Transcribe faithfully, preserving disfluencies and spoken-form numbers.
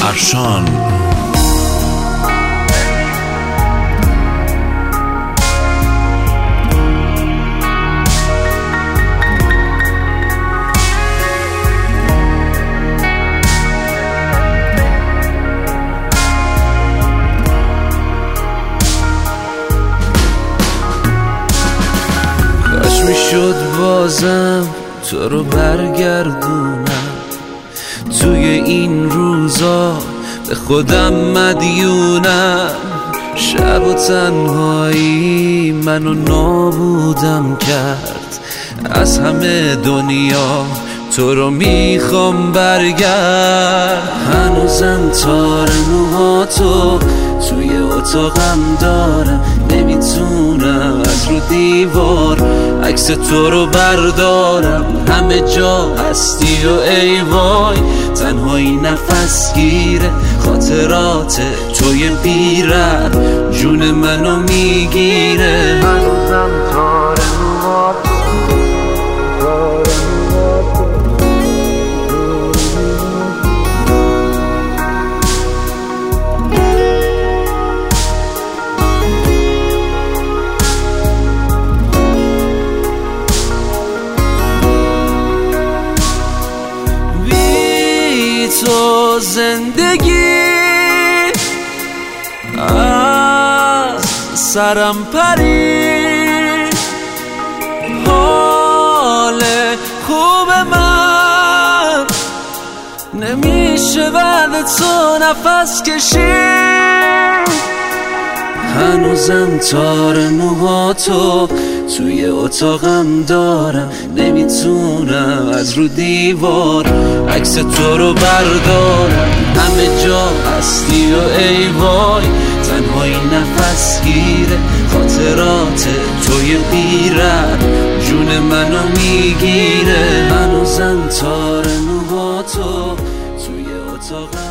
ارشان. کاش میشد بازم تو رو برگردونم، توی این روزا به خودم مدیونم. شب و تنهایی منو نابودم کرد، از همه دنیا تو رو میخوام برگرد. هنوزم تار موهاتو توی اتاقم دارم، نمیتونم از رو دیوار عکس تو رو بردارم. همه جا هستی و ای وای، تنهایی نفس گیره، خاطرات توی بیرد جون منو میگیره. هنوزم تار موهاتو تو زندگی از سرم پرید، حال خوب من نمیشه بعد تو نفس کشید. هنوزم تار موهاتو توی اتاقم دارم، نمیتونم از رو دیوار عکس تو رو بردارم. همه جا هستی و ای وای، تنهایی نفس گیره، خاطرات توی بیرد جون منو میگیره. هنوزم تار موهاتو توی اتاقم